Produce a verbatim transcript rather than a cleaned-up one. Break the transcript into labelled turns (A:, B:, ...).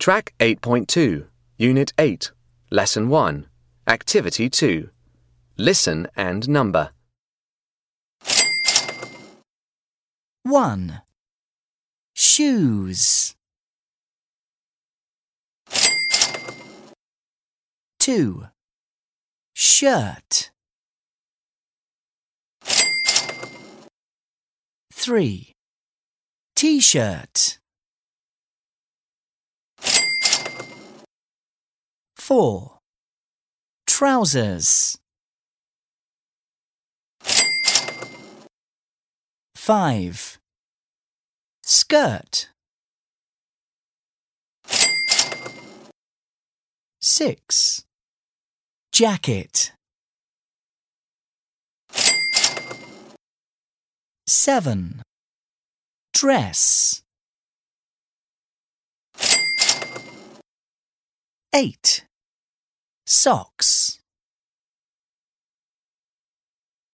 A: Track eight point two, Unit eight, Lesson one, Activity two. Listen and number.
B: one. Shoes. two. Shirt. three. T-shirt. four. Trousers. five. Skirt. six. Jacket. seven. Dress. eight. Socks.